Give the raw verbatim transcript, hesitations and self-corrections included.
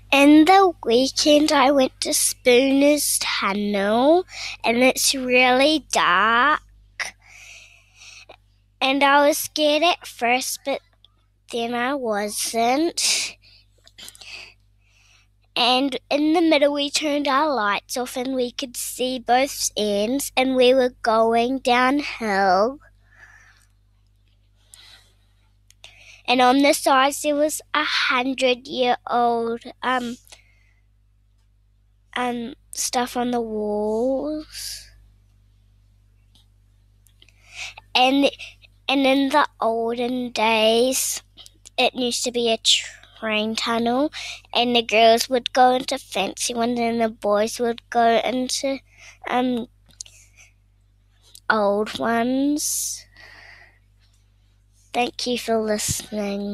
In the weekend, I went to Spooner's Tunnel, and it's really dark. And I was scared at first, but then I wasn't. And in the middle, we turned our lights off and we could see both ends, and we were going downhill. And on the sides, there was a hundred-year-old um, um, stuff on the walls. And and in the olden days, it used to be a train tunnel, and the girls would go into fancy ones, and the boys would go into um old ones. Thank you for listening.